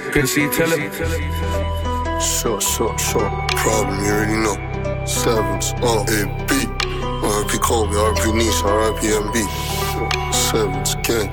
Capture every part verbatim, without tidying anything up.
Quincy, tell him. Short, short, short. Problem, you already know. Sevens, oh, A B. R I P Kobe, R I P Nisha, R I P M B. Sevens, gang.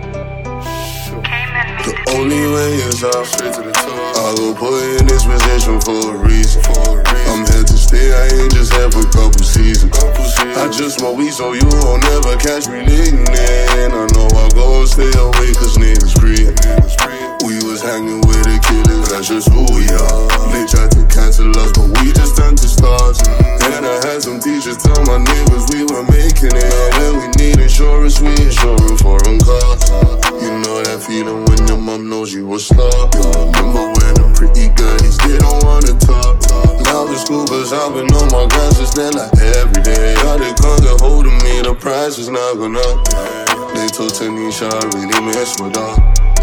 The only way is out, straight to the top. I go put in this position for a reason. I'm here to stay, I ain't just here for a couple seasons. I just smoke weed so you won't never catch me leaning. I know I go stay away cause niggas free. We was hanging with the killers, that's just who we are. They tried to cancel us, but we just turned to stars. Then I had some teachers tell my neighbors we were making it. When we need insurance, we insuring foreign cars. You know that feeling when your mom knows you a star. You remember when the pretty girlies, they don't wanna talk. Now the school cause I've been on my glasses, they're like every day. All they can't get hold of me, the price is not gonna up. They told Tanisha I really miss my dog.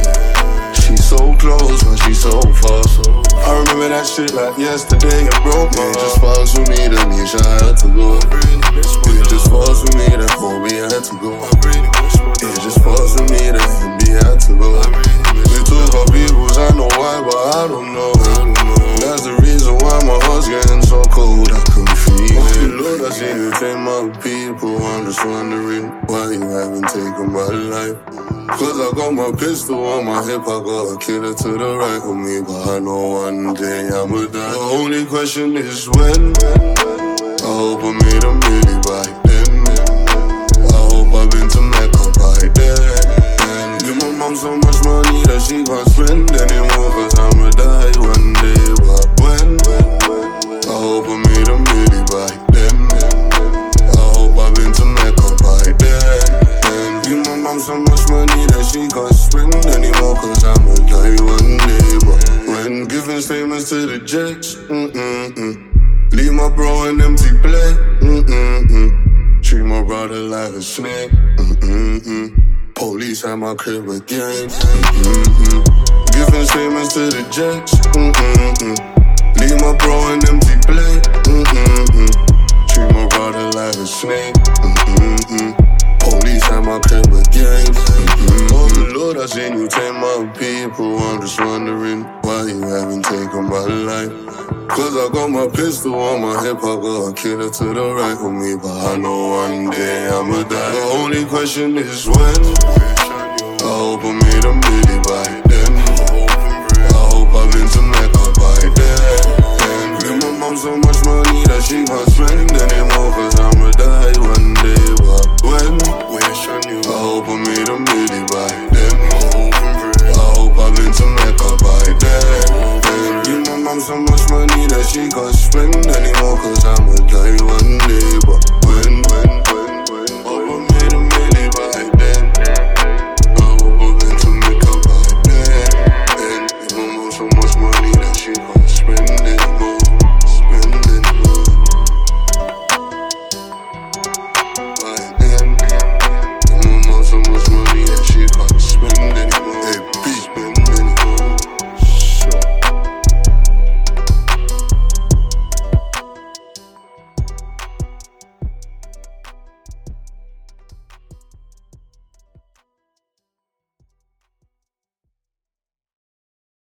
She's so close, but she's so far. I remember that shit like yesterday, it broke me. It just falls for me, Tanisha had to go. It just falls for me that Kobe had to go. It just falls for me that M B had to go. They took our peoples, I know why, but I don't know. That's the reason why my heart's getting so cold, I couldn't feel it. Lord, I see you take my people, I'm just wondering why you haven't taken my life. Cause I got my pistol on my hip, I got a killer to the right of me, but I know one day I'ma die. The only question is when. I hope I made a million by then. I hope I've been to Mecca by then. Give my mom so much money that she can't spend anymore, cause I'ma die one day, but when? I hope I made a million by then. I hope I've been to Mecca by then. Give my mom so much money that she can't spend anymore, cause I'ma die one day, but when? Giving statements to the judge, mm-mm-mm. Leave my bro an empty plate, mm-mm-mm. Treat my brother like a snake, mm-mm-mm. Police at my crib again, mm-mm-mm. Giving statements to the judge, mm-mm-mm. Leave my bro an empty plate, mm-mm-mm. Treat my brother like a snake, mm-mm-mm. Police at my crib again, mm-mm. Oh Lord, I seen you take my people. I'm just wondering why you haven't taken my life. Cause I got my pistol on my hip, I got a killer to the right of me, but I know one day I'ma die. The only question is when. I hope I made a million by then. I hope I've been to Mecca by then. Give my mom so much money that she can't spend anymore, cause I'ma die one day, but when?